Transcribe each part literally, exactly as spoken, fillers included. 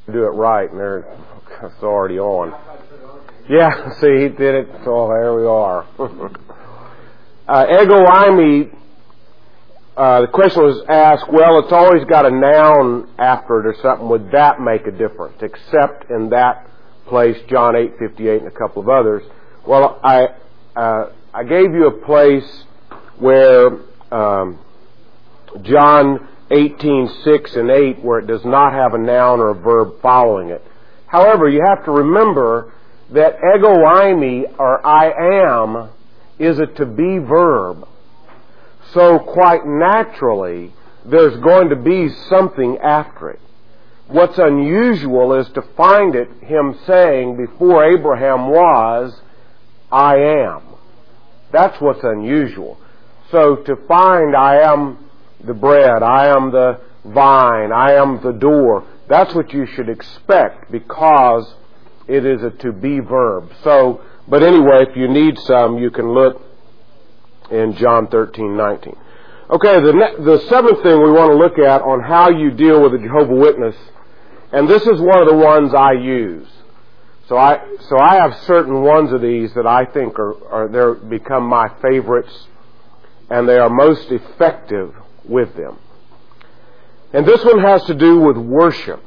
do it right, and they're it's already on. Yeah, see, he did it, so there we are. uh, ego eimi, uh, the question was asked, well, it's always got a noun after it or something. Would that make a difference? Except in that place, John eight fifty-eight and a couple of others. Well, I uh, I gave you a place where um, John eighteen six and eight, where it does not have a noun or a verb following it. However, you have to remember that ego eimi, or I am, is a to be verb. So quite naturally, there's going to be something after it. What's unusual is to find it, him saying, before Abraham was, I am. That's what's unusual. So to find I am the bread, I am the vine, I am the door, that's what you should expect, because it is a to be verb. So, but anyway, if you need some, you can look in John thirteen nineteen. Okay, the, ne- the seventh thing we want to look at on how you deal with a Jehovah's Witness, and this is one of the ones I use. So I so I have certain ones of these that I think are, are they're become my favorites, and they are most effective with them. And this one has to do with worship.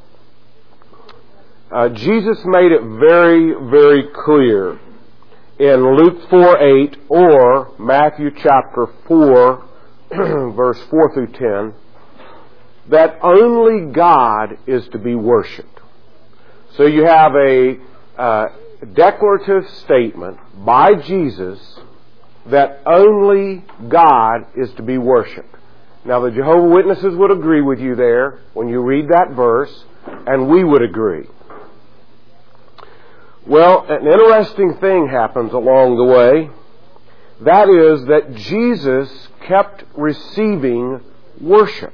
Uh, Jesus made it very, very clear in Luke four eight or Matthew chapter four, verse four through ten, that only God is to be worshipped. So you have a uh, declarative statement by Jesus that only God is to be worshipped. Now the Jehovah's Witnesses would agree with you there when you read that verse, and we would agree. Well, an interesting thing happens along the way. That is that Jesus kept receiving worship.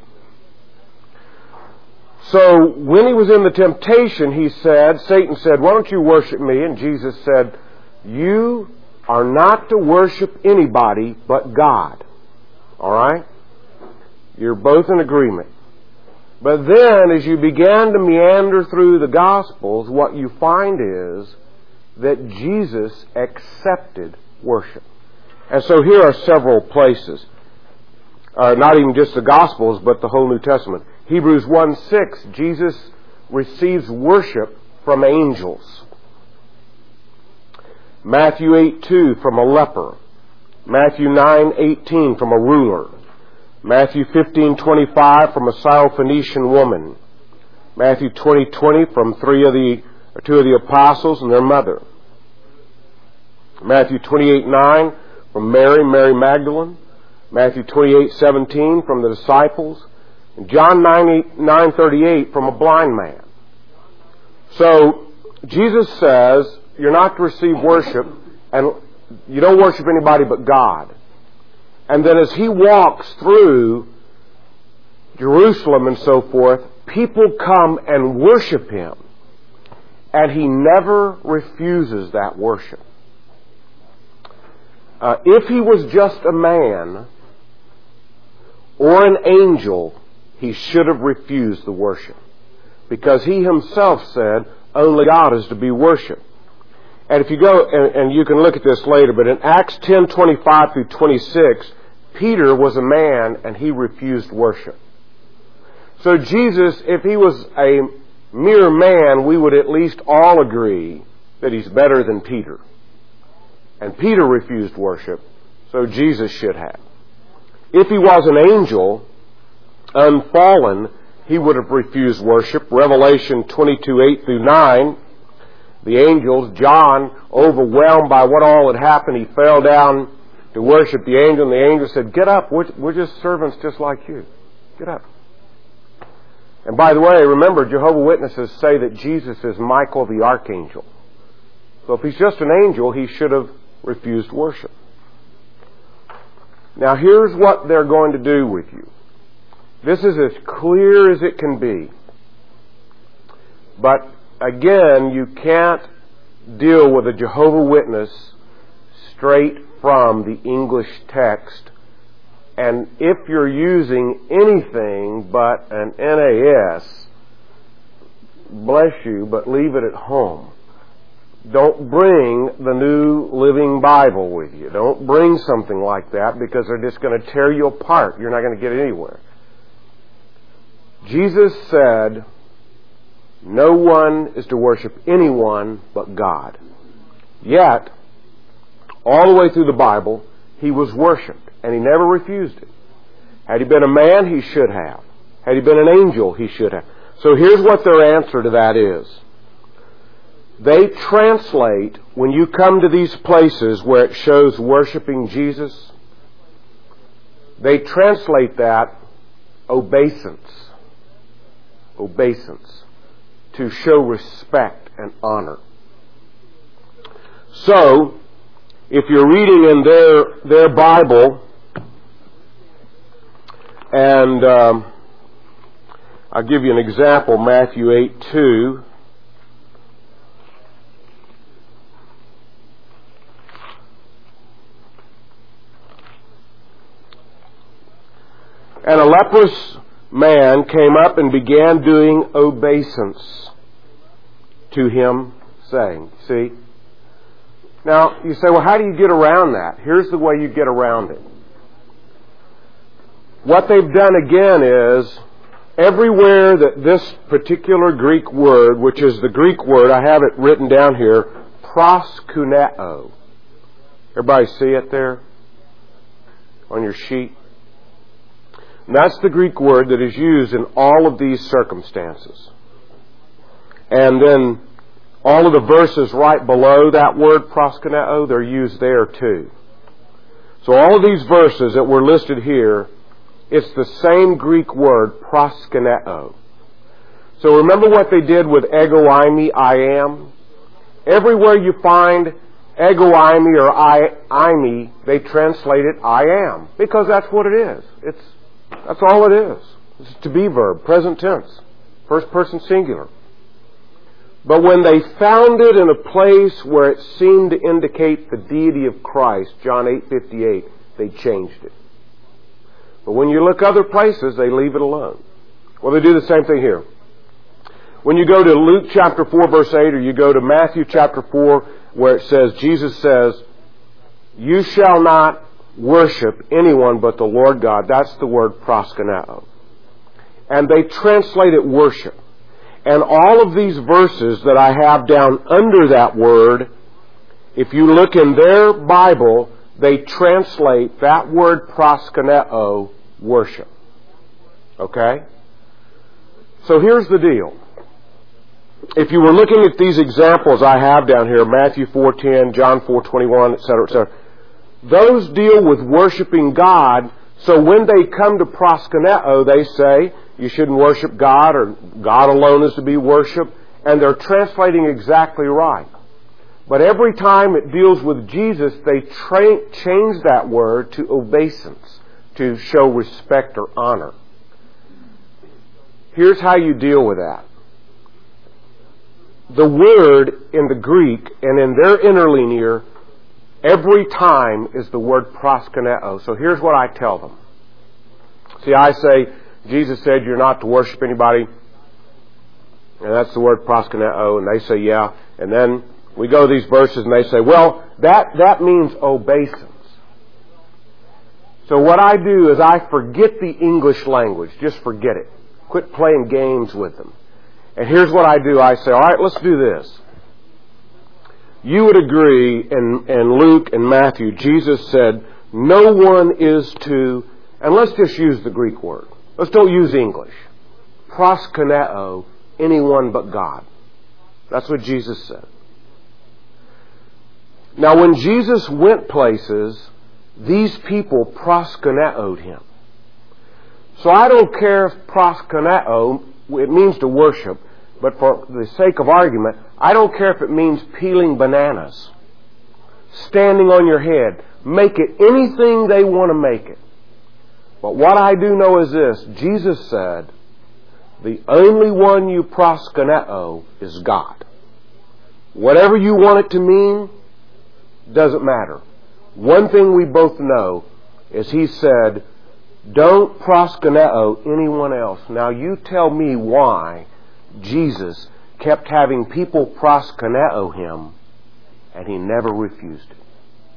So when he was in the temptation, he said, Satan said, why don't you worship me? And Jesus said, you are not to worship anybody but God. All right? You're both in agreement. But then, as you began to meander through the Gospels, what you find is that Jesus accepted worship. And so here are several places. Uh, not even just the Gospels, but the whole New Testament. Hebrews one six, Jesus receives worship from angels. Matthew eight two, from a leper. Matthew nine eighteen, from a ruler. Matthew fifteen twenty-five, from a Syrophoenician woman. Matthew twenty twenty, from three of the, or two of the apostles and their mother. Matthew twenty-eight nine, from Mary, Mary Magdalene. Matthew twenty-eight seventeen, from the disciples. And John nine thirty-eight, from a blind man. So, Jesus says, you're not to receive worship, and you don't worship anybody but God. And then as he walks through Jerusalem and so forth, people come and worship him. And he never refuses that worship. Uh, if he was just a man or an angel, he should have refused the worship. Because he himself said, only God is to be worshipped. And if you go, and, and you can look at this later, but in Acts ten twenty-five through twenty-six, Peter was a man and he refused worship. So Jesus, if he was a mere man, we would at least all agree that he's better than Peter. And Peter refused worship, so Jesus should have. If he was an angel, unfallen, he would have refused worship. Revelation twenty-two eight through nine, the angels, John, overwhelmed by what all had happened, he fell down to worship the angel, and the angel said, get up, we're, we're just servants just like you. Get up. And by the way, remember, Jehovah's Witnesses say that Jesus is Michael the archangel. So if he's just an angel, he should have refused worship. Now here's what they're going to do with you. This is as clear as it can be. But again, you can't deal with a Jehovah's Witness straight from the English text. And if you're using anything but an N A S, bless you, but leave it at home. Don't bring the New Living Bible with you. Don't bring something like that, because they're just going to tear you apart. You're not going to get anywhere. Jesus said, no one is to worship anyone but God. Yet, all the way through the Bible, He was worshipped, and He never refused it. Had He been a man, He should have. Had He been an angel, He should have. So here's what their answer to that is. They translate, when you come to these places where it shows worshiping Jesus, they translate that obeisance. Obeisance. To show respect and honor. So, if you're reading in their, their Bible, and um, I'll give you an example, Matthew eight two. And a leprous man came up and began doing obeisance to him, saying, see? Now, you say, well, how do you get around that? Here's the way you get around it. What they've done again is, everywhere that this particular Greek word, which is the Greek word, I have it written down here, proskuneo. Everybody see it there on your sheet? And that's the Greek word that is used in all of these circumstances. And then all of the verses right below that word proskuneo, they're used there too. So all of these verses that were listed here, it's the same Greek word, proskuneo. So remember what they did with ego eimi, I am? Everywhere you find ego eimi or I, eimi, they translate it I am. Because that's what it is. It's That's all it is. It's a to be verb, present tense, first person singular. But when they found it in a place where it seemed to indicate the deity of Christ, John eight fifty-eight, they changed it. But when you look other places, they leave it alone. Well, they do the same thing here. When you go to Luke chapter four, verse eight, or you go to Matthew chapter four, where it says, Jesus says, you shall not worship anyone but the Lord God. That's the word proskuneo. And they translate it worship. And all of these verses that I have down under that word, if you look in their Bible, they translate that word proskuneo, worship. Okay? So here's the deal. If you were looking at these examples I have down here, Matthew four ten, John four twenty-one, et cetera, et cetera, those deal with worshiping God. So when they come to proskuneo, they say, you shouldn't worship God, or God alone is to be worshipped. And they're translating exactly right. But every time it deals with Jesus, they tra- change that word to obeisance, to show respect or honor. Here's how you deal with that. The word in the Greek and in their interlinear every time is the word proskuneo. So here's what I tell them. See, I say, Jesus said you're not to worship anybody. And that's the word proskuneo. And they say, yeah. And then we go to these verses and they say, well, that, that means obeisance. So what I do is I forget the English language. Just forget it. Quit playing games with them. And here's what I do. I say, all right, let's do this. You would agree in, in Luke and Matthew, Jesus said, no one is to, and let's just use the Greek word. Let's don't use English. Proskuneo, anyone but God. That's what Jesus said. Now when Jesus went places, these people proskuneo'd him. So I don't care if proskuneo, it means to worship, but for the sake of argument, I don't care if it means peeling bananas, standing on your head. Make it anything they want to make it. But what I do know is this. Jesus said, the only one you proskuneo is God. Whatever you want it to mean, doesn't matter. One thing we both know is He said, don't proskuneo anyone else. Now you tell me why Jesus kept having people proskuneo him, and he never refused it.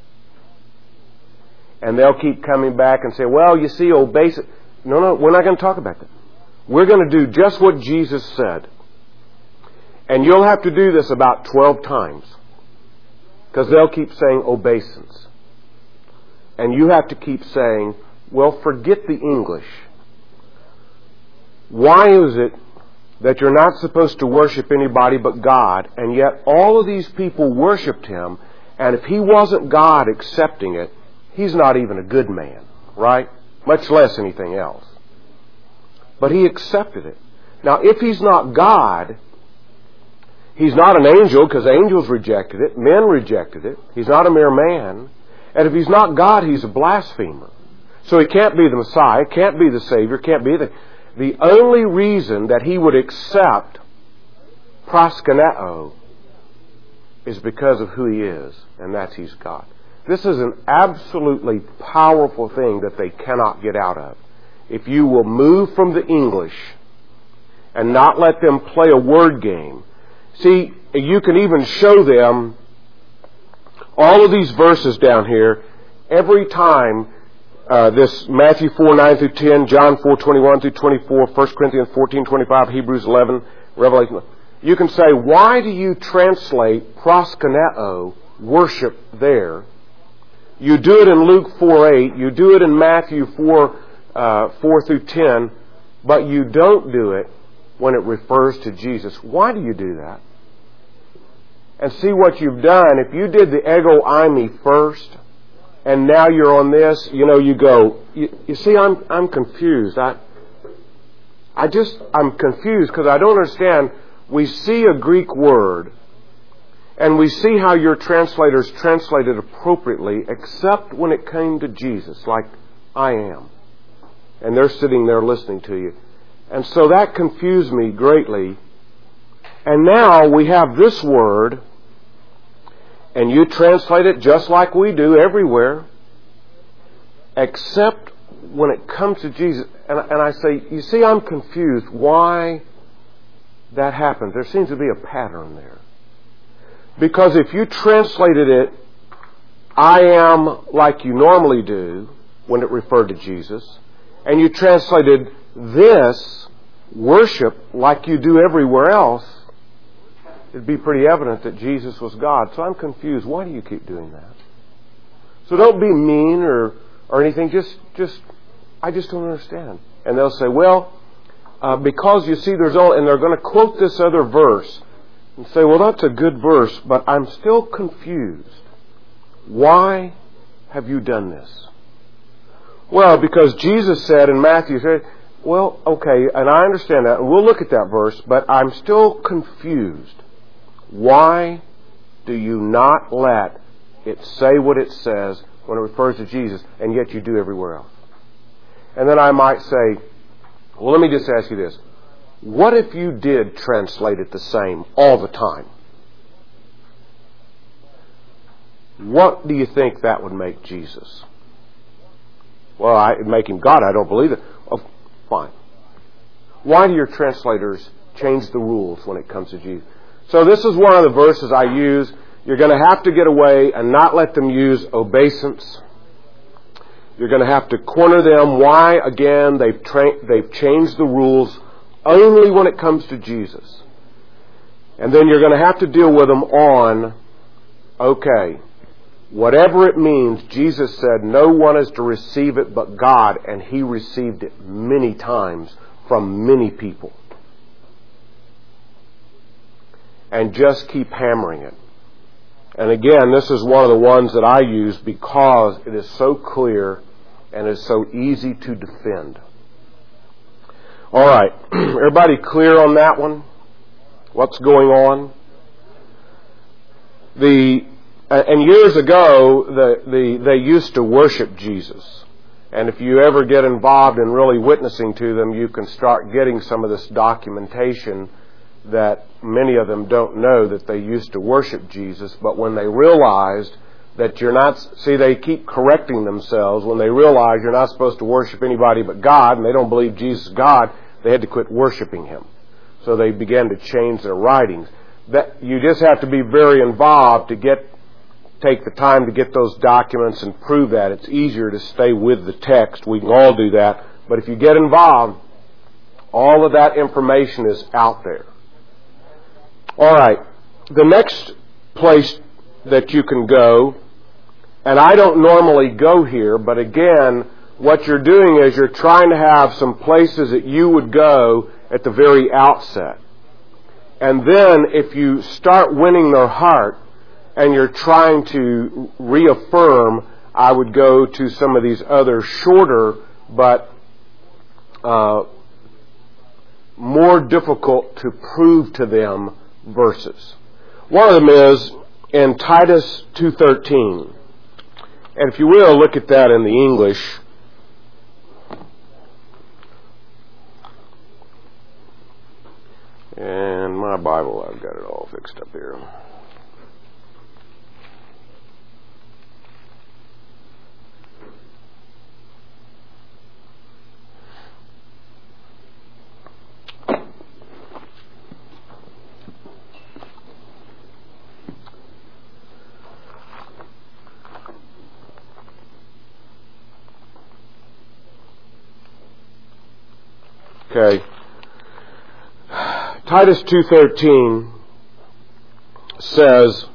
And they'll keep coming back and say, well, you see, obeisance. No, no, we're not going to talk about that. We're going to do just what Jesus said. And you'll have to do this about twelve times. Because they'll keep saying obeisance. And you have to keep saying, well, forget the English. Why is it that you're not supposed to worship anybody but God, and yet all of these people worshipped Him, and if He wasn't God accepting it, He's not even a good man, right? Much less anything else. But He accepted it. Now, if He's not God, He's not an angel, because angels rejected it, men rejected it. He's not a mere man. And if He's not God, He's a blasphemer. So He can't be the Messiah, can't be the Savior, can't be the... The only reason that He would accept proskuneo is because of who He is, and that's He's God. This is an absolutely powerful thing that they cannot get out of. If you will move from the English and not let them play a word game. See, you can even show them all of these verses down here every time. Uh, this Matthew four, nine through ten, John four, twenty-one through twenty-four, First Corinthians fourteen, twenty-five, Hebrews eleven, Revelation. You can say, why do you translate proskuneo, worship, there? You do it in Luke four, eight, you do it in Matthew four, uh, four through ten, but you don't do it when it refers to Jesus. Why do you do that? And see what you've done. If you did the ego eimi first, and now you're on this, you know, you go, you, you see, I'm I'm confused. I I just, I'm confused because I don't understand. We see a Greek word, and we see how your translators translated appropriately, except when it came to Jesus, like I am. And they're sitting there listening to you. And so that confused me greatly. And now we have this word, and you translate it just like we do everywhere, except when it comes to Jesus. And, and I say, you see, I'm confused why that happens. There seems to be a pattern there. Because if you translated it, I am, like you normally do, when it referred to Jesus, and you translated this, worship, like you do everywhere else, it'd be pretty evident that Jesus was God. So I'm confused. Why do you keep doing that? So don't be mean or, or anything. Just, just, I just don't understand. And they'll say, well, uh, because you see there's all, and they're going to quote this other verse and say, well, that's a good verse, but I'm still confused. Why have you done this? Well, because Jesus said in Matthew, said, well, okay, and I understand that, and we'll look at that verse, but I'm still confused. Why do you not let it say what it says when it refers to Jesus, and yet you do everywhere else? And then I might say, well, let me just ask you this. What if you did translate it the same all the time? What do you think that would make Jesus? Well, I, it'd make Him God. I don't believe it. Oh, fine. Why do your translators change the rules when it comes to Jesus? So this is one of the verses I use. You're going to have to get away and not let them use obeisance. You're going to have to corner them. Why? Again, they've tra- they've changed the rules only when it comes to Jesus. And then you're going to have to deal with them on, okay, whatever it means, Jesus said no one is to receive it but God, and He received it many times from many people. And just keep hammering it. And again, this is one of the ones that I use because it is so clear and is so easy to defend. All right, everybody clear on that one? What's going on? The and years ago, the, the they used to worship Jesus. And if you ever get involved in really witnessing to them, you can start getting some of this documentation that many of them don't know that they used to worship Jesus, but when they realized that you're not, see, they keep correcting themselves. When they realize you're not supposed to worship anybody but God, and they don't believe Jesus is God, they had to quit worshiping Him. So So they began to change their writings. That you just have to be very involved to get take the time to get those documents and prove that. It's easier to stay with the text. We can all do that. But if you get involved, all of that information is out there. All right. The next place that you can go, and I don't normally go here, but again, what you're doing is you're trying to have some places that you would go at the very outset. And then if you start winning their heart and you're trying to reaffirm, I would go to some of these other shorter but uh, more difficult to prove to them verses. One of them is in Titus two thirteen. And if you will, look at that in the English. And my Bible, I've got it all fixed up here. Okay. Titus two thirteen says,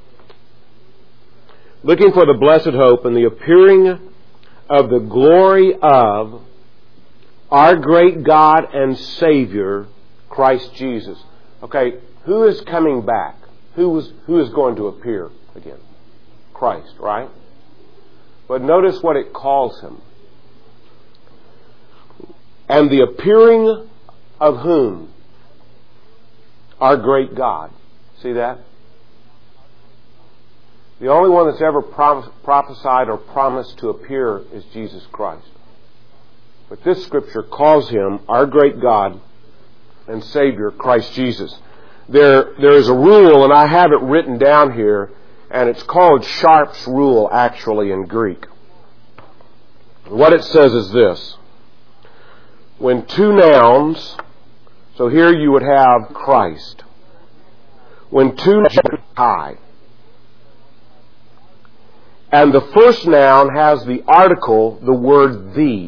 looking for the blessed hope and the appearing of the glory of our great God and Savior, Christ Jesus. Okay, who is coming back? Who was who is going to appear again? Christ, right? But notice what it calls him. And the appearing of whom? Our great God. See that? The only one that's ever prophesied or promised to appear is Jesus Christ. But this scripture calls him our great God and Savior, Christ Jesus. There, there is a rule, and I have it written down here, and it's called Sharp's rule, actually, in Greek. What it says is this. When two nouns, so here you would have Christ. When two nouns high, and the first noun has the article, the word the,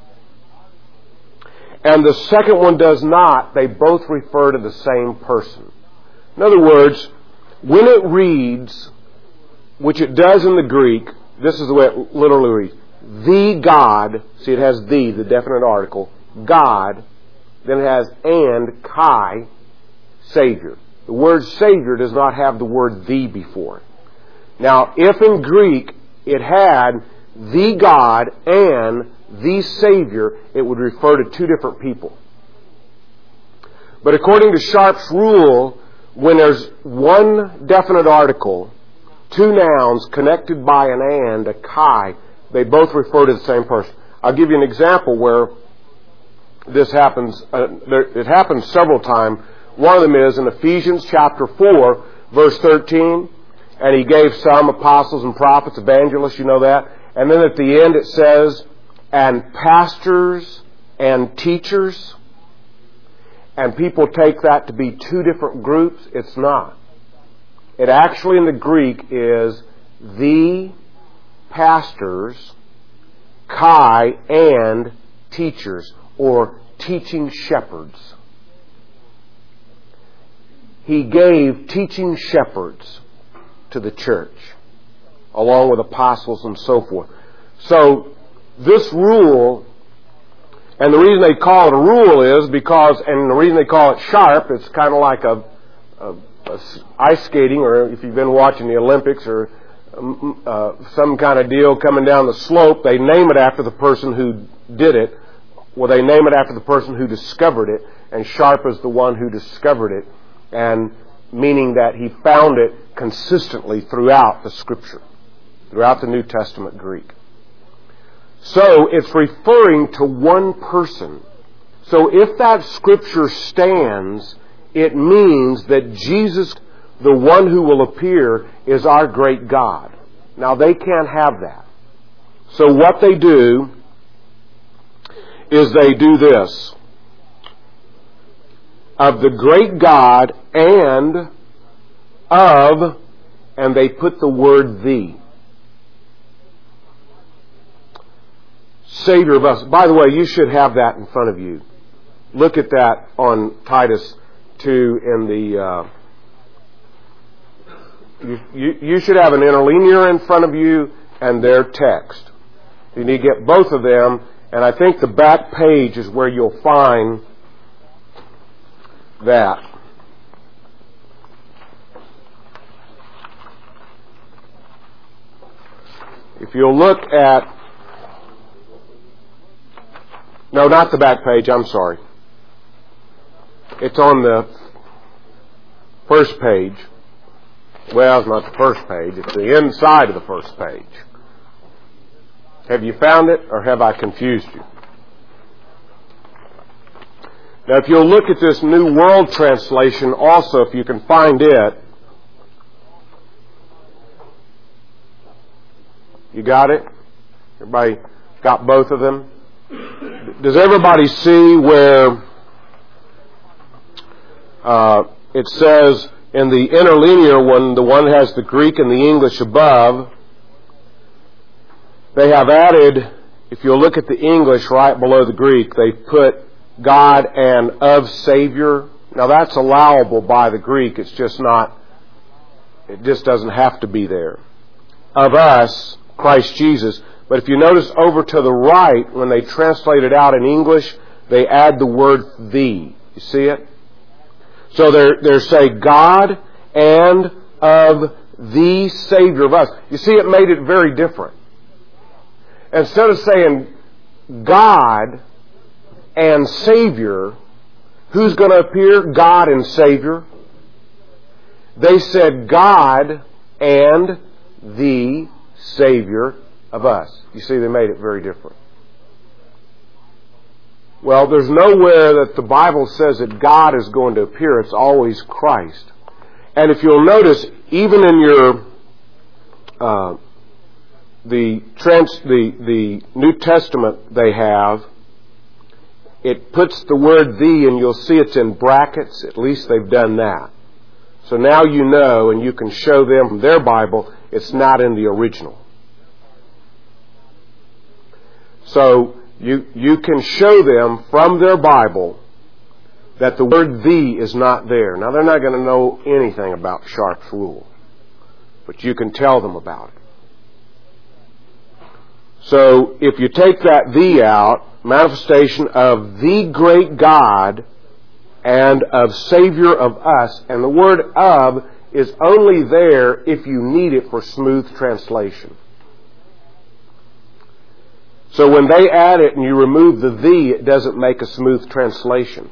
and the second one does not, they both refer to the same person. In other words, when it reads, which it does in the Greek, this is the way it literally reads, the God, see it has the, the definite article, God, then it has and, Kai, Savior. The word Savior does not have the word the before it. Now, if in Greek it had the God and the Savior, it would refer to two different people. But according to Sharp's rule, when there's one definite article, two nouns connected by an and, a Kai, they both refer to the same person. I'll give you an example where this happens. Uh, there, it happens several times. One of them is in Ephesians chapter four, verse thirteen. And he gave some apostles and prophets, evangelists, you know that. And then at the end it says, and pastors and teachers. And people take that to be two different groups. It's not. It actually in the Greek is the pastors, Kai, and teachers, or teaching shepherds. He gave teaching shepherds to the church, along with apostles and so forth. So, this rule, and the reason they call it a rule is because, and the reason they call it sharp, it's kind of like a, a, a ice skating, or if you've been watching the Olympics, or um, uh, some kind of deal coming down the slope, they name it after the person who did it. Well, they name it after the person who discovered it, and sharp is the one who discovered it, and meaning that he found it consistently throughout the Scripture, throughout the New Testament Greek. So it's referring to one person. So if that Scripture stands, it means that Jesus, the one who will appear, is our great God. Now they can't have that. So what they do is they do this. of the great God and of, and they put the word the. Savior of us. By the way, you should have that in front of you. Look at that on Titus two in the... Uh, you, you, you should have an interlinear in front of you and their text. You need to get both of them, and I think the back page is where you'll find that. If you'll look at... No, not the back page, I'm sorry. It's on the first page. Well, it's not the first page. It's the inside of the first page. Have you found it, or have I confused you? Now, if you'll look at this New World Translation also, if you can find it. You got it? Everybody got both of them? Does everybody see where uh, it says in the interlinear one, the one has the Greek and the English above, they have added, if you'll look at the English right below the Greek, they put God and of Savior. Now that's allowable by the Greek, it's just not, it just doesn't have to be there. Of us, Christ Jesus. But if you notice over to the right, when they translate it out in English, they add the word the. You see it? So they're, they're saying God and of the Savior of us. You see, it made it very different. Instead of saying God and Savior, who's going to appear? God and Savior. They said God and the Savior of us. You see, they made it very different. Well, there's nowhere that the Bible says that God is going to appear. It's always Christ. And if you'll notice, even in your uh, the trans the the New Testament they have, it puts the word "the," and you'll see it's in brackets. At least they've done that. So now you know, and you can show them from their Bible, it's not in the original. So you you can show them from their Bible that the word "the" is not there. Now, they're not going to know anything about Sharp's rule, but you can tell them about it. So if you take that "the" out, manifestation of the great God and of Savior of us, and the word "of" is only there if you need it for smooth translation. So when they add it and you remove the "the," it doesn't make a smooth translation.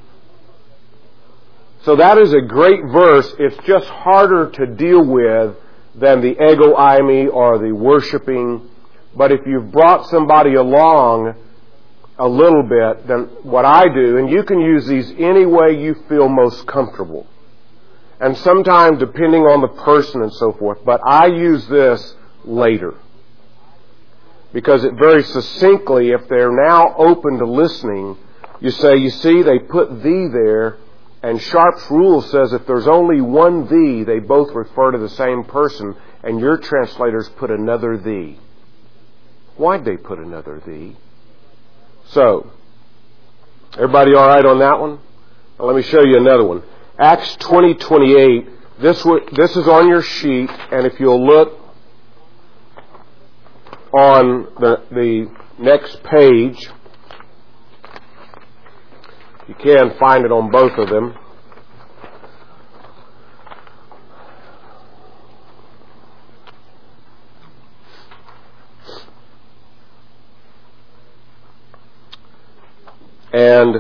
So that is a great verse. It's just harder to deal with than the ego eimi or the worshiping. But if you've brought somebody along a little bit, then what I do, and you can use these any way you feel most comfortable. And sometimes depending on the person and so forth, but I use this later. Because it very succinctly, if they're now open to listening, you say, you see, they put "the" there, and Sharp's rule says if there's only one "the," they both refer to the same person, and your translators put another "the." Why'd they put another "the"? So, everybody all right on that one? Now let me show you another one. Acts twenty twenty-eight. This this is on your sheet, and if you'll look on the, the next page, you can find it on both of them. And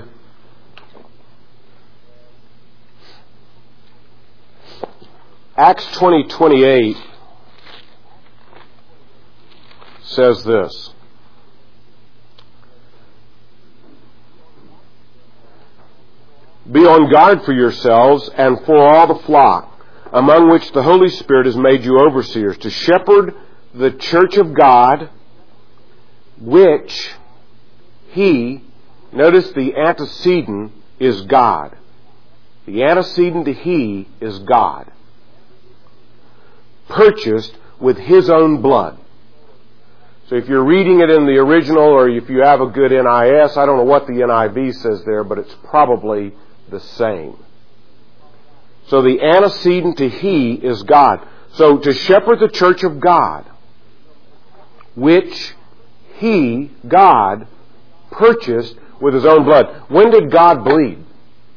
Acts twenty twenty-eight says this. Be on guard for yourselves and for all the flock, among which the Holy Spirit has made you overseers, to shepherd the church of God, which He, notice the antecedent is God. The antecedent to He is God, purchased with His own blood. So if you're reading it in the original, or if you have a good N I S, I don't know what the N I V says there, but it's probably the same. So the antecedent to He is God. So to shepherd the church of God, which He, God, purchased with His own blood. When did God bleed?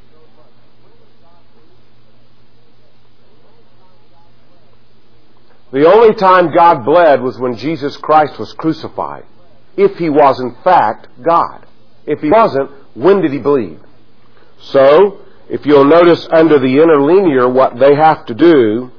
The only time God bled was when Jesus Christ was crucified. If He was in fact God. If He wasn't, when did He bleed? So, if you'll notice under the interlinear what they have to do,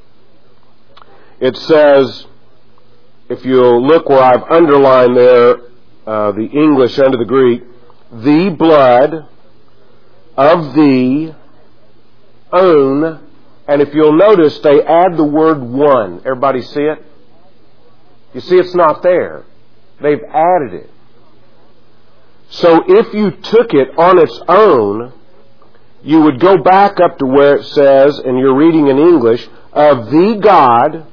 it says, if you'll look where I've underlined there, uh, the English under the Greek, the blood of the own. And if you'll notice, they add the word one. Everybody see it? You see it's not there. They've added it. So if you took it on its own, you would go back up to where it says, and you're reading in English, of the God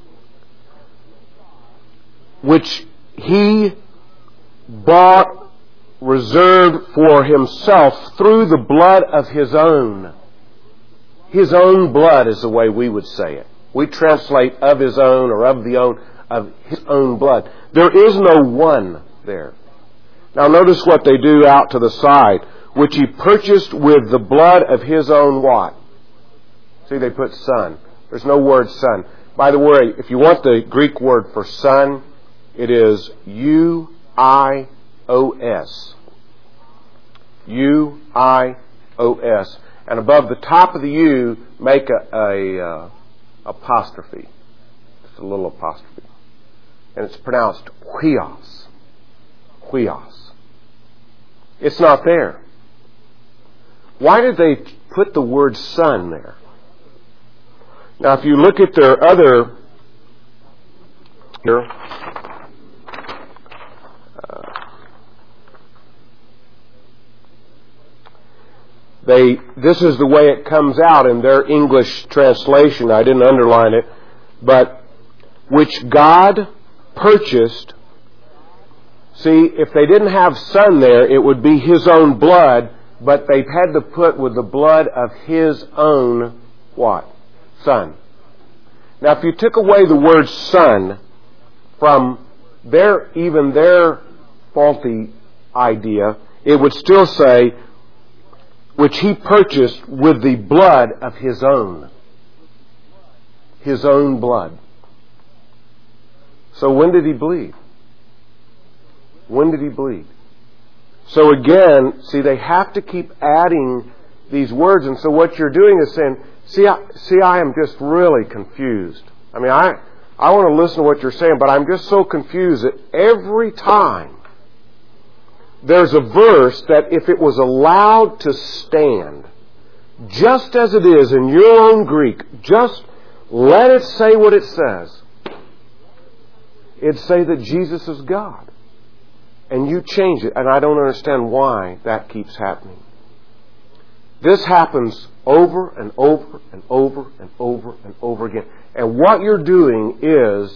which He bought, reserved for Himself through the blood of His own. His own blood is the way we would say it. We translate of His own or of the own, of His own blood. There is no one there. Now notice what they do out to the side. Which He purchased with the blood of His own what? See, they put Son. There's no word Son. By the way, if you want the Greek word for Son, it is U I O S. U I O S. And above the top of the U, make a, a uh, apostrophe. Just a little apostrophe. And it's pronounced huios. Huios. It's not there. Why did they put the word Son there? Now, if you look at their other here, uh, they this is the way it comes out in their English translation. I didn't underline it, but which God purchased. See, if they didn't have Son there, it would be His own blood. But they've had to put with the blood of His own, what? Son. Now, if you took away the word Son from their, even their faulty idea, it would still say, which He purchased with the blood of His own. His own blood. So when did He bleed? When did He bleed? So again, see, they have to keep adding these words. And so what you're doing is saying, see, I, see, I am just really confused. I mean, I, I want to listen to what you're saying, but I'm just so confused that every time there's a verse that if it was allowed to stand, just as it is in your own Greek, just let it say what it says. It'd say that Jesus is God. And you change it, and I don't understand why that keeps happening. This happens over and over and over and over and over again. And what you're doing is,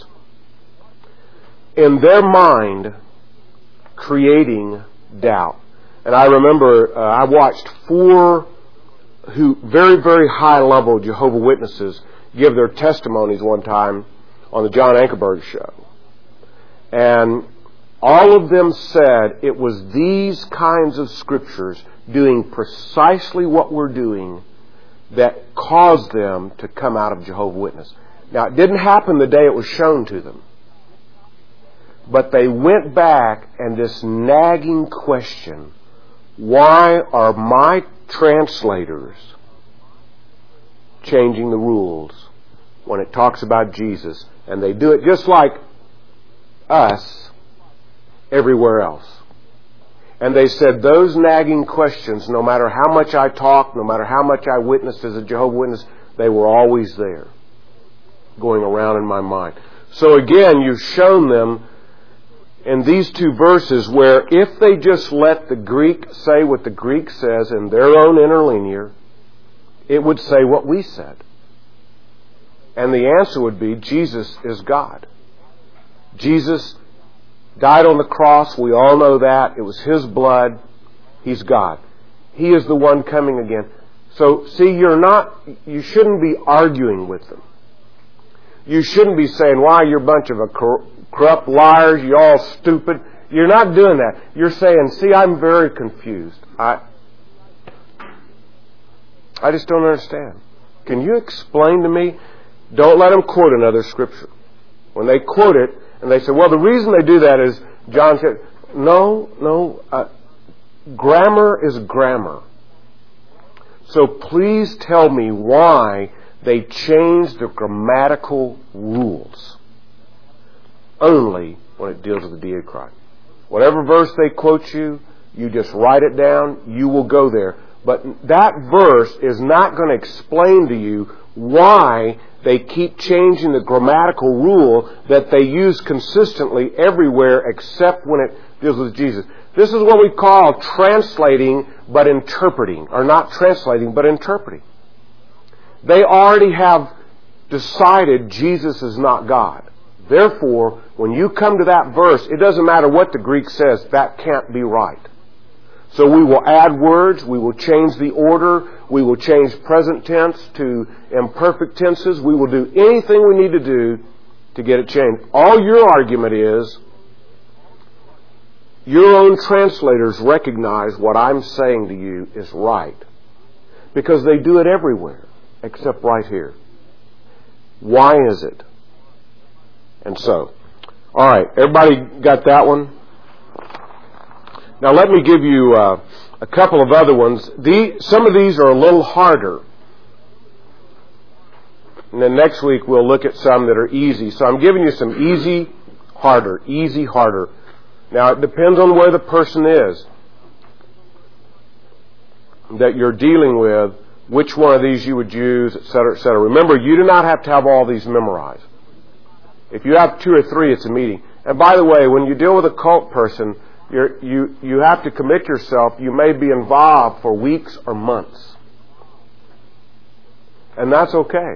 in their mind, creating doubt. And I remember uh, I watched four who very, very high-level Jehovah's Witnesses give their testimonies one time on the John Ankerberg show. And all of them said it was these kinds of scriptures doing precisely what we're doing that caused them to come out of Jehovah's Witness. Now, it didn't happen the day it was shown to them. But they went back and this nagging question, why are my translators changing the rules when it talks about Jesus? And they do it just like us everywhere else. And they said those nagging questions, no matter how much I talked, no matter how much I witnessed as a Jehovah's Witness, they were always there, going around in my mind. So again, you've shown them in these two verses where if they just let the Greek say what the Greek says in their own interlinear, it would say what we said. And the answer would be, Jesus is God. Jesus died on the cross. We all know that. It was His blood. He's God. He is the one coming again. So, see, you're not, you shouldn't be arguing with them. You shouldn't be saying, why, you're a bunch of a corrupt liars, you're all stupid. You're not doing that. You're saying, see, I'm very confused. I, I just don't understand. Can you explain to me? Don't let them quote another scripture. When they quote it, and they say, well, the reason they do that is, John said, no, no, uh, grammar is grammar. So please tell me why they changed the grammatical rules only when it deals with the deity of Christ. Whatever verse they quote you, you just write it down, you will go there. But that verse is not going to explain to you why they keep changing the grammatical rule that they use consistently everywhere except when it deals with Jesus. This is what we call translating but interpreting, or not translating but interpreting. They already have decided Jesus is not God. Therefore, when you come to that verse, it doesn't matter what the Greek says, that can't be right. So we will add words, we will change the order, we will change present tense to imperfect tenses, we will do anything we need to do to get it changed. All your argument is, your own translators recognize what I'm saying to you is right. Because they do it everywhere, except right here. Why is it? And so, all right, everybody got that one? Now let me give you uh, a couple of other ones. The, some of these are a little harder. And then next week we'll look at some that are easy. So I'm giving you some easy, harder, easy, harder. Now it depends on where the person is that you're dealing with, which one of these you would use, et cetera, et cetera. Remember, you do not have to have all these memorized. If you have two or three, it's a meeting. And by the way, when you deal with a cult person, You're, you you have to commit yourself. You may be involved for weeks or months. And that's okay.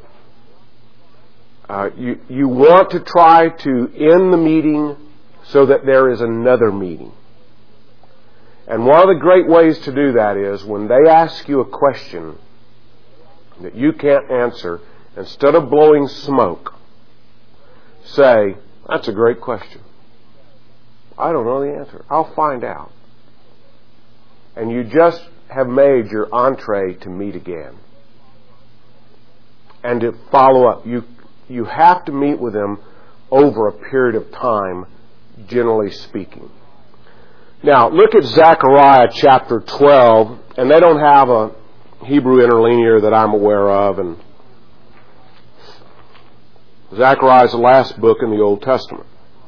Uh, you, you want to try to end the meeting so that there is another meeting. And one of the great ways to do that is when they ask you a question that you can't answer, instead of blowing smoke, say, that's a great question. I don't know the answer. I'll find out. And you just have made your entree to meet again. And to follow up. You, you have to meet with them over a period of time, generally speaking. Now, look at Zechariah chapter twelve. And they don't have a Hebrew interlinear that I'm aware of. And Zechariah is the last book in the Old Testament.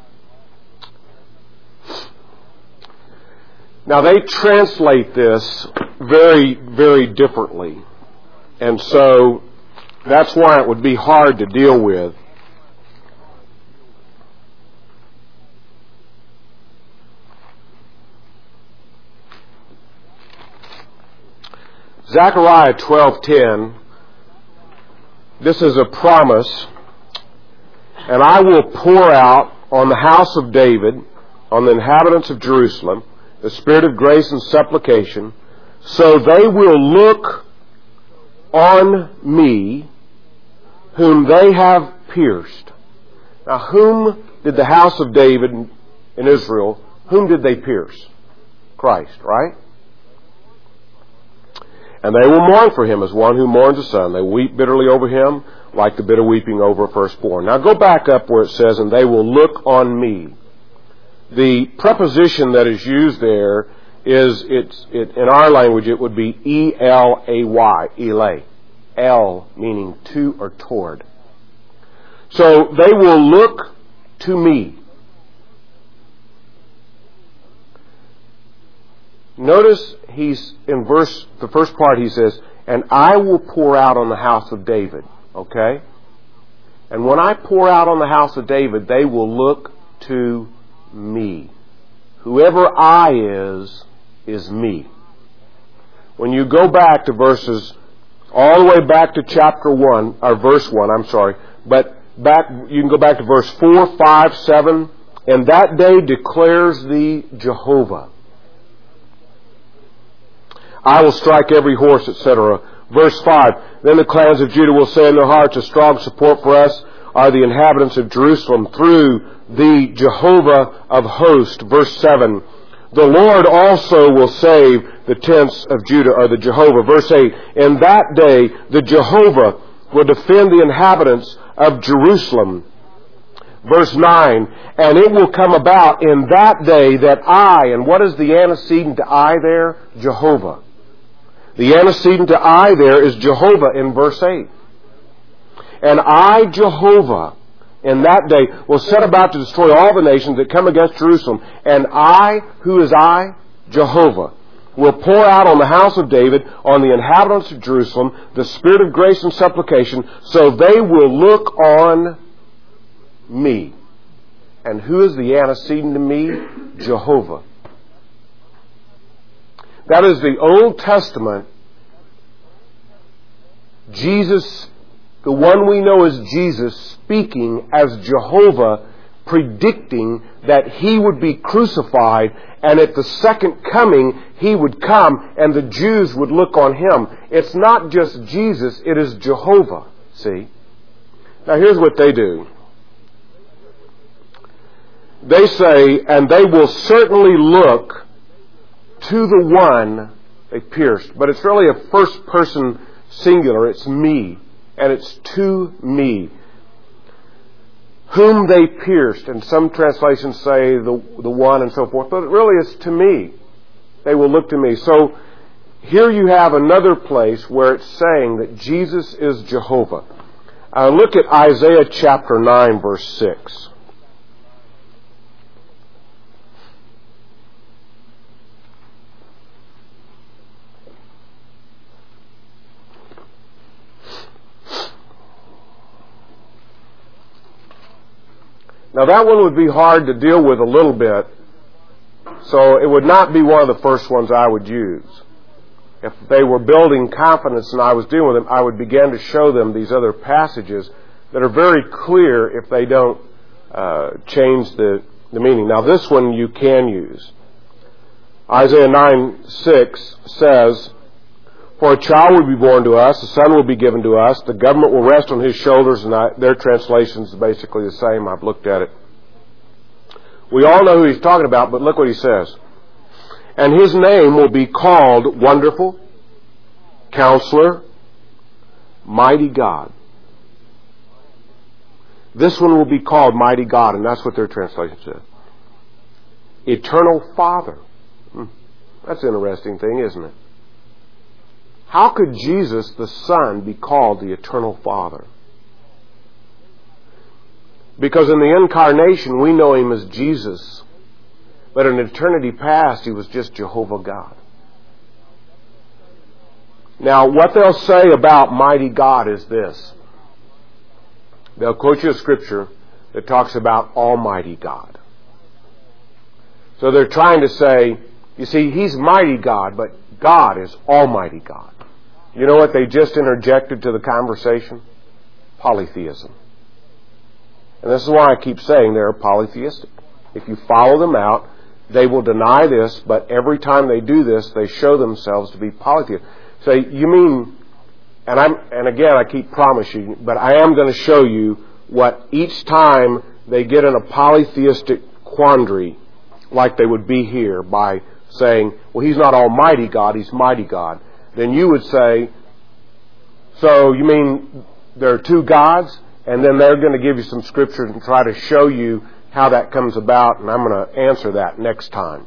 Now, they translate this very, very differently. And so, that's why it would be hard to deal with. Zechariah twelve ten, this is a promise, and I will pour out on the house of David, on the inhabitants of Jerusalem, the spirit of grace and supplication, so they will look on me whom they have pierced. Now, whom did the house of David in Israel, whom did they pierce? Christ, right? And they will mourn for him as one who mourns a son. They weep bitterly over him like the bitter weeping over a firstborn. Now go back up where it says, and they will look on me. The preposition that is used there is, it's, it, in our language, it would be E L A Y, elay. El meaning to or toward. So they will look to me. Notice he's, in verse, the first part he says, and I will pour out on the house of David. Okay? And when I pour out on the house of David, they will look to me. Whoever I is, is me. When you go back to verses all the way back to chapter one, or verse one, I'm sorry, but back, you can go back to verse four, five, seven, and that day declares the Jehovah. I will strike every horse, et cetera. Verse five, then the clans of Judah will say in their hearts, a strong support for us are the inhabitants of Jerusalem through the Jehovah of hosts. Verse seven, the Lord also will save the tents of Judah, or the Jehovah. Verse eight, in that day the Jehovah will defend the inhabitants of Jerusalem. Verse nine, and it will come about in that day that I, and what is the antecedent to I there? Jehovah. The antecedent to I there is Jehovah in verse eight. And I, Jehovah, in that day will set about to destroy all the nations that come against Jerusalem. And I, who is I? Jehovah, will pour out on the house of David, on the inhabitants of Jerusalem, the spirit of grace and supplication, so they will look on me. And who is the antecedent to me? Jehovah. That is the Old Testament. Jesus, the one we know as Jesus, speaking as Jehovah, predicting that He would be crucified, and at the second coming He would come and the Jews would look on Him. It's not just Jesus, it is Jehovah. See? Now here's what they do. They say, and they will certainly look to the one they pierced. But it's really a first person singular. It's me. And it's to me. Whom they pierced. And some translations say the, the one and so forth. But it really is to me. They will look to me. So here you have another place where it's saying that Jesus is Jehovah. Uh, look at Isaiah chapter nine, verse six. Now that one would be hard to deal with a little bit, so it would not be one of the first ones I would use. If they were building confidence and I was dealing with them, I would begin to show them these other passages that are very clear if they don't uh, change the, the meaning. Now this one you can use. Isaiah nine six says, for a child will be born to us, a son will be given to us, the government will rest on His shoulders, and I, their translation is basically the same. I've looked at it. We all know who He's talking about, but look what He says. And His name will be called Wonderful, Counselor, Mighty God. This one will be called Mighty God, and that's what their translation says. Eternal Father. Hmm. That's an interesting thing, isn't it? How could Jesus, the Son, be called the Eternal Father? Because in the Incarnation, we know Him as Jesus. But in eternity past, He was just Jehovah God. Now, what they'll say about mighty God is this. They'll quote you a scripture that talks about Almighty God. So they're trying to say, you see, He's mighty God, but God is Almighty God. You know what they just interjected to the conversation? Polytheism. And this is why I keep saying they're polytheistic. If you follow them out, they will deny this, but every time they do this, they show themselves to be polytheistic. Say, so you mean, and I'm, and again, I keep promising, but I am going to show you what each time they get in a polytheistic quandary, like they would be here, by saying, well, He's not Almighty God, He's Mighty God. Then you would say, so you mean there are two gods? And then they're going to give you some scriptures and try to show you how that comes about, and I'm going to answer that next time.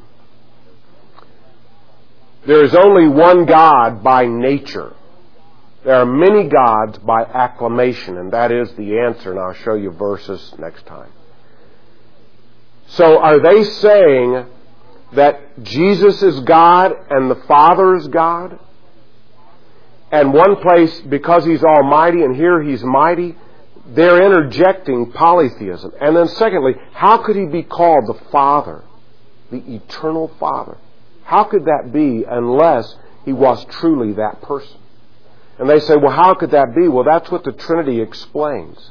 There is only one God by nature. There are many gods by acclamation, and that is the answer, and I'll show you verses next time. So are they saying that Jesus is God and the Father is God? And one place, because He's almighty and here He's mighty, they're interjecting polytheism. And then secondly, how could He be called the Father, the Eternal Father? How could that be unless He was truly that person? And they say, well, how could that be? Well, that's what the Trinity explains.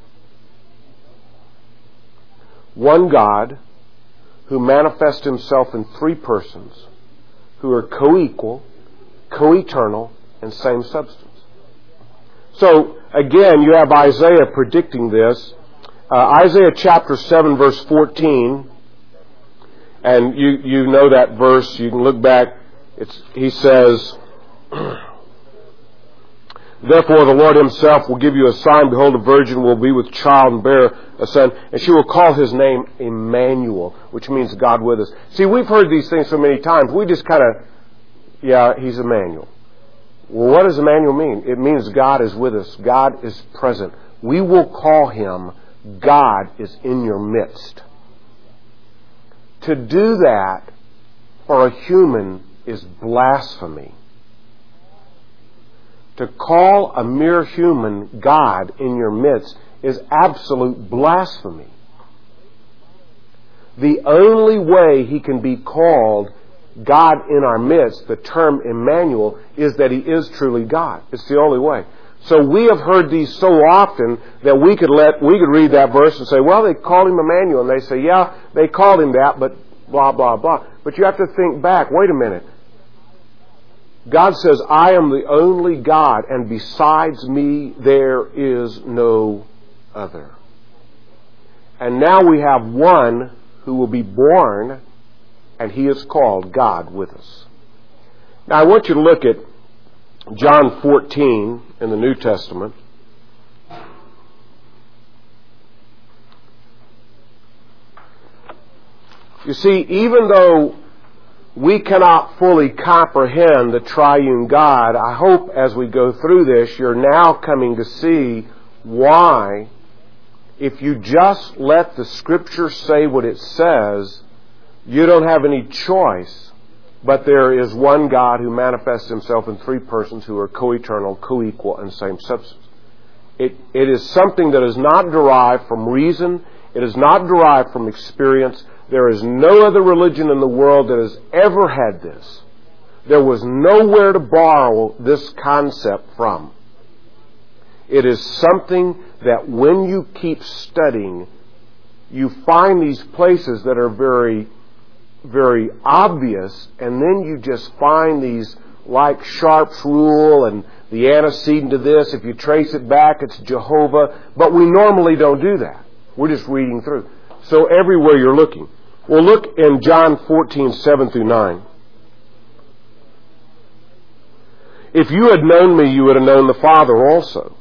One God who manifests himself in three persons who are co-equal, co-eternal, and same substance. So, again, you have Isaiah predicting this. Uh, Isaiah chapter seven, verse fourteen. And you, you know that verse. You can look back. It's, he says, therefore the Lord himself will give you a sign. Behold, a virgin will be with child and bear a son, and she will call his name Emmanuel, which means God with us. See, we've heard these things so many times. We just kind of, yeah, he's Emmanuel. Well, what does Emmanuel mean? It means God is with us. God is present. We will call him God is in your midst. To do that for a human is blasphemy. To call a mere human God in your midst is absolute blasphemy. The only way he can be called God in our midst, the term Emmanuel, is that he is truly God. It's the only way. So we have heard these so often that we could let we could read that verse and say, well, they called him Emmanuel. And they say, yeah, they called him that, but blah, blah, blah. But you have to think back. Wait a minute. God says, I am the only God, and besides me there is no other. And now we have one who will be born, and he is called God with us. Now I want you to look at John fourteen in the New Testament. You see, even though we cannot fully comprehend the triune God, I hope as we go through this, you're now coming to see why, if you just let the Scripture say what it says, you don't have any choice. But there is one God who manifests himself in three persons who are co-eternal, co-equal, and same substance. It, it is something that is not derived from reason. It is not derived from experience. There is no other religion in the world that has ever had this. There was nowhere to borrow this concept from. It is something that when you keep studying, you find these places that are very, very obvious, and then you just find these, like Sharp's rule and the antecedent to this. If you trace it back, it's Jehovah. But we normally don't do that. We're just reading through. So everywhere you're looking. Well, look in John fourteen, seven through nine. If you had known me, you would have known the Father also.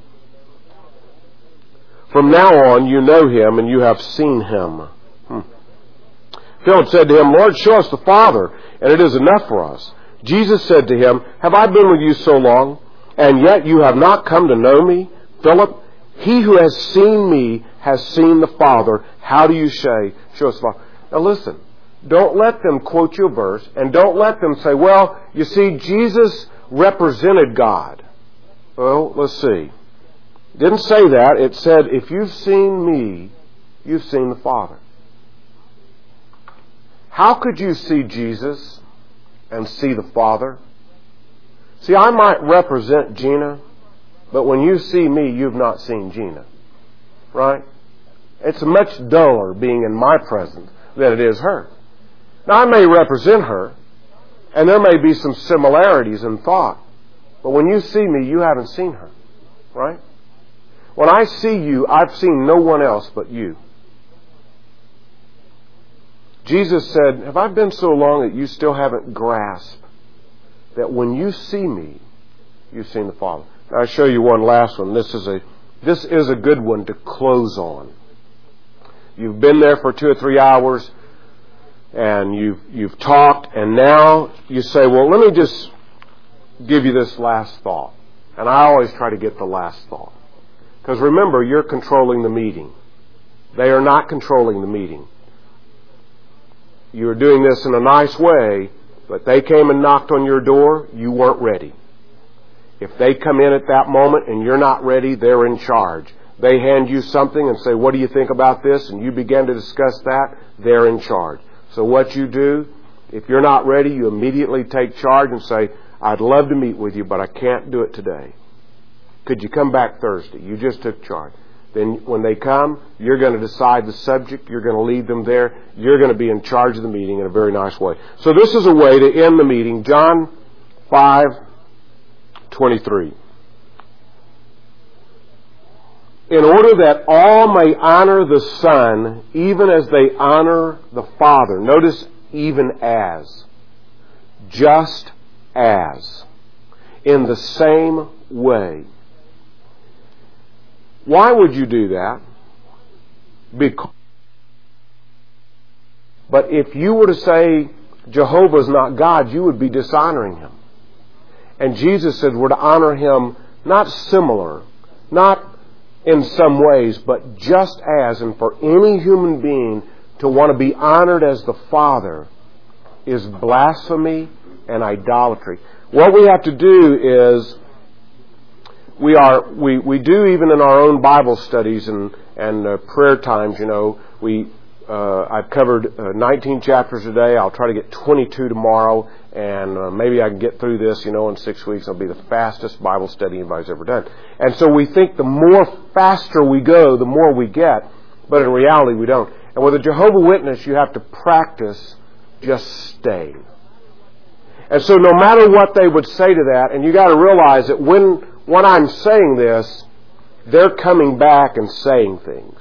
From now on, you know him and you have seen him. Hmm. Philip said to him, Lord, show us the Father, and it is enough for us. Jesus said to him, have I been with you so long, and yet you have not come to know me? Philip, he who has seen me has seen the Father. How do you say, show us the Father? Now listen, don't let them quote you a verse, and don't let them say, well, you see, Jesus represented God. Well, let's see. It didn't say that. It said, if you've seen me, you've seen the Father. How could you see Jesus and see the Father? See, I might represent Gina, but when you see me, you've not seen Gina. Right? It's much duller being in my presence than it is her. Now, I may represent her, and there may be some similarities in thought, but when you see me, you haven't seen her. Right? When I see you, I've seen no one else but you. Jesus said, have I been so long that you still haven't grasped that when you see me, you've seen the Father? Now, I'll show you one last one. This is a this is a good one to close on. You've been there for two or three hours, and you've you've talked, and now you say, well, let me just give you this last thought. And I always try to get the last thought. Because remember, you're controlling the meeting. They are not controlling the meeting. You're doing this in a nice way, but they came and knocked on your door, you weren't ready. If they come in at that moment and you're not ready, they're in charge. They hand you something and say, what do you think about this? And you begin to discuss that, they're in charge. So what you do, if you're not ready, you immediately take charge and say, I'd love to meet with you, but I can't do it today. Could you come back Thursday? You just took charge. Then when they come, you're going to decide the subject. You're going to lead them there. You're going to be in charge of the meeting in a very nice way. So this is a way to end the meeting. John five twenty-three. In order that all may honor the Son, even as they honor the Father. Notice, even as. Just as. In the same way. Why would you do that? Because, but if you were to say Jehovah's not God, you would be dishonoring Him. And Jesus said we're to honor Him not similar, not in some ways, but just as, and for any human being to want to be honored as the Father is blasphemy and idolatry. What we have to do is We are we, we do even in our own Bible studies and and uh, prayer times. You know, we uh, I've covered uh, nineteen chapters today. I'll try to get twenty-two tomorrow, and uh, maybe I can get through this. You know, in six weeks, it'll be the fastest Bible study anybody's ever done. And so we think the more faster we go, the more we get, but in reality, we don't. And with a Jehovah's Witness, you have to practice just staying. And so, no matter what they would say to that, and you got to realize that when When I'm saying this, they're coming back and saying things.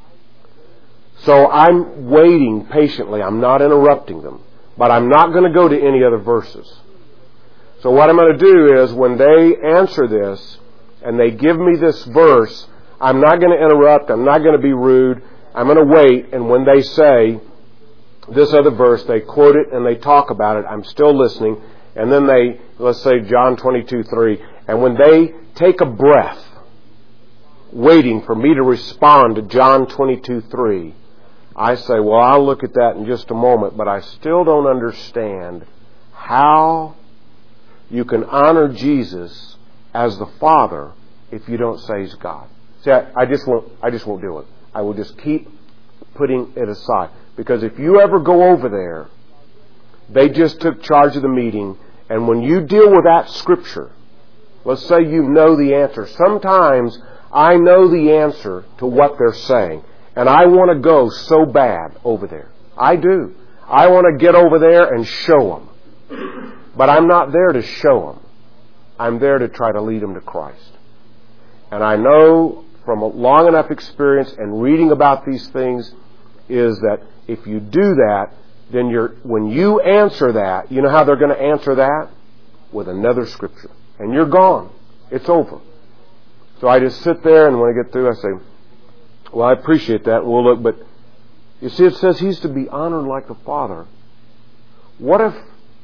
So I'm waiting patiently. I'm not interrupting them. But I'm not going to go to any other verses. So what I'm going to do is when they answer this and they give me this verse, I'm not going to interrupt. I'm not going to be rude. I'm going to wait. And when they say this other verse, they quote it and they talk about it. I'm still listening. And then they, let's say John twenty-two three, and when they take a breath, waiting for me to respond to John twenty-two three, I say, well, I'll look at that in just a moment, but I still don't understand how you can honor Jesus as the Father if you don't say He's God. See, I, I just won't, I just won't do it. I will just keep putting it aside. Because if you ever go over there, they just took charge of the meeting, and when you deal with that Scripture, let's say you know the answer. Sometimes I know the answer to what they're saying, and I want to go so bad over there. I do. I want to get over there and show them. But I'm not there to show them. I'm there to try to lead them to Christ. And I know from a long enough experience and reading about these things is that if you do that, then you're, when you answer that, you know how they're going to answer that? With another Scripture. And you're gone. It's over. So I just sit there, and when I get through, I say, well, I appreciate that, and we'll look, but you see, it says He's to be honored like the Father. What if,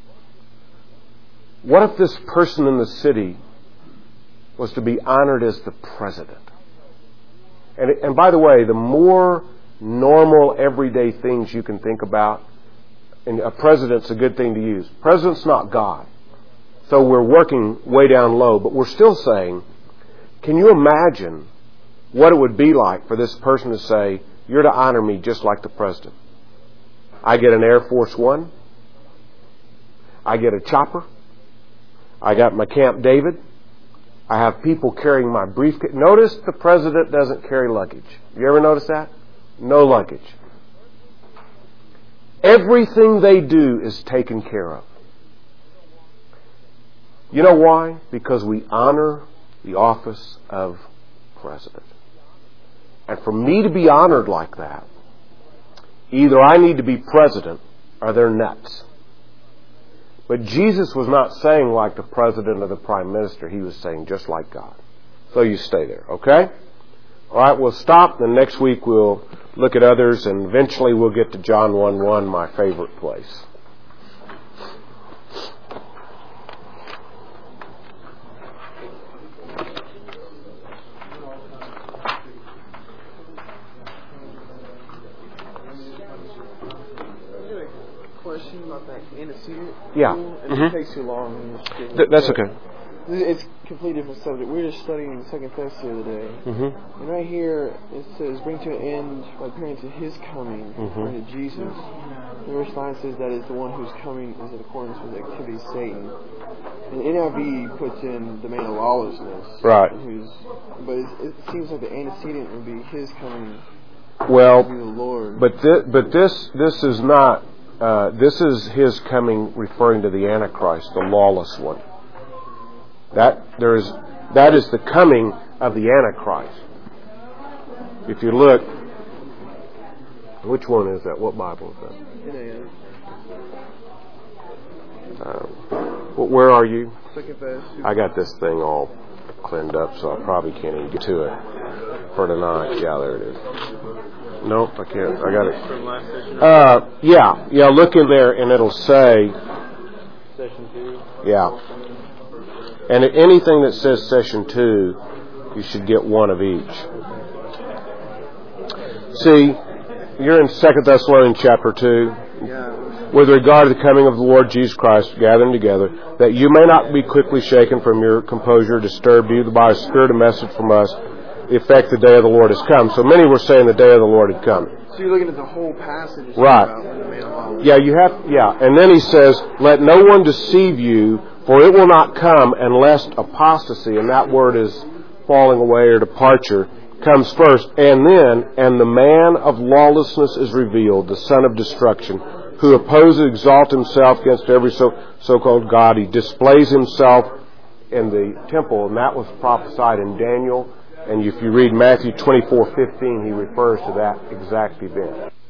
what if this person in the city was to be honored as the president? And, and by the way, the more normal, everyday things you can think about, and a president's a good thing to use. President's not God. So we're working way down low, but we're still saying, can you imagine what it would be like for this person to say, you're to honor me just like the president? I get an Air Force One. I get a chopper. I got my Camp David. I have people carrying my briefcase. Notice the president doesn't carry luggage. You ever notice that? No luggage. Everything they do is taken care of. You know why? Because we honor the office of president. And for me to be honored like that, either I need to be president or they're nuts. But Jesus was not saying like the president or the prime minister. He was saying just like God. So you stay there, okay? All right, we'll stop. Then next week we'll look at others, and eventually we'll get to John one one, my favorite place. Question about that antecedent. Yeah. And Mm-hmm. it takes too long. Th- that's okay. It's a completely different subject. We were just studying the second test the other day. Mm-hmm. And right here it says, bring to an end by appearing to His coming, Mm-hmm. referring to Jesus. The verse nine says that is the one who's coming is in accordance with the activity of Satan. And N I V puts in the man of lawlessness. Right. Who's, but it, it seems like the antecedent would be his coming. Well, to be the Lord. but thi- but this this is not. Uh, this is his coming, referring to the Antichrist, the lawless one. That there is that is the coming of the Antichrist. If you look, which one is that? What Bible is that? N A. Uh, where are you? Second verse. I got this thing all cleaned up, so I probably can't even get to it for tonight. Yeah, there it is. Nope, I can't. I got it. Uh, yeah, yeah. Look in there, and it'll say. Session two. Yeah. And anything that says session two, you should get one of each. See, you're in Second Thessalonians chapter two. Yeah. With regard to the coming of the Lord Jesus Christ, gathering together, that you may not be quickly shaken from your composure, disturbed either by a spirit or message from us, the effect the day of the Lord has come. So many were saying the day of the Lord had come. So you're looking at the whole passage. Right. About when the man of lawlessness. Yeah, you have, yeah. And then he says, let no one deceive you, for it will not come unless apostasy, and that word is falling away or departure, comes first. And then, and the man of lawlessness is revealed, the son of destruction, who opposes, exalts himself against every so, so-called God. He displays himself in the temple, and that was prophesied in Daniel. And if you read Matthew twenty-four fifteen, he refers to that exact event.